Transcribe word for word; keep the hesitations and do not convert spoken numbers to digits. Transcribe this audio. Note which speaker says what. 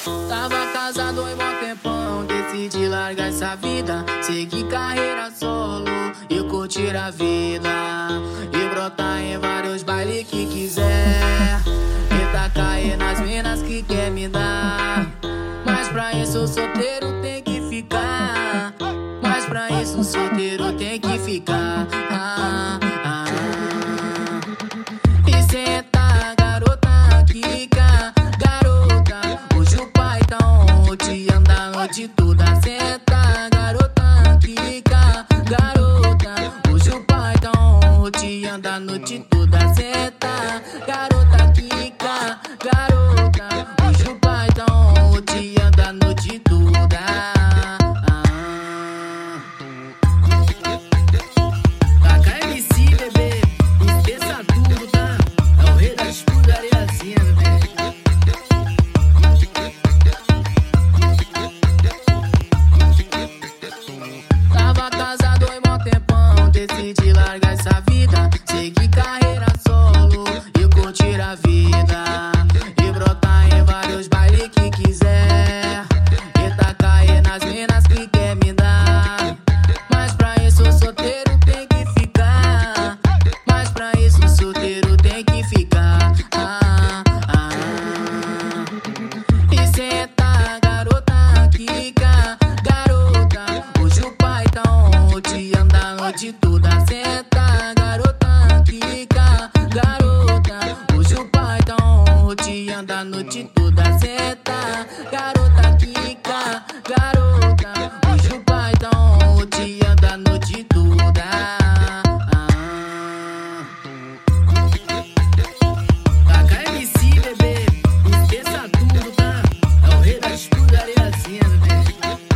Speaker 1: Tava casado em bom tempão, decidi largar essa vida, seguir carreira solo e curtir a vida, e brotar em vários bailes que quiser, e tacar aí nas minas que quer me dar. Mas pra isso o solteiro tem que ficar, mas pra isso o solteiro tem que ficar. Ah, ah. E senta, garota, quica, garota, hoje o pai tá on, te anda a noite toda. Senta, garota, quica, garota, hoje o pai tá on, te anda a noite toda. Senta, garota, quica, garota, hoje o pai tá on, te anda a noite toda. Taca M C, bebê, esqueça tudo, tá? É o rei das pulgariazinhas, bebê. Tava casado em bom tempão, decidi largar essa vida, seguir carreira solo e curtir a vida, e brotar em vários bailes que quiser, e tacar aí nas minas que quer me dar. Mas pra isso o solteiro tem que ficar, mas pra isso o solteiro tem que ficar. Ah, ah. E senta, garota, quica, garota, hoje o pai tá on, te anda a noite toda. Senta, garota, quica, garota, hoje o pai tá on, te anda a noite toda. Senta, garota, quica, garota, hoje o pai tá on, te anda a noite toda. Ah. Taca M C, bebê, esqueça tudo, tá? É o rei das pulgariazinhas, bebê.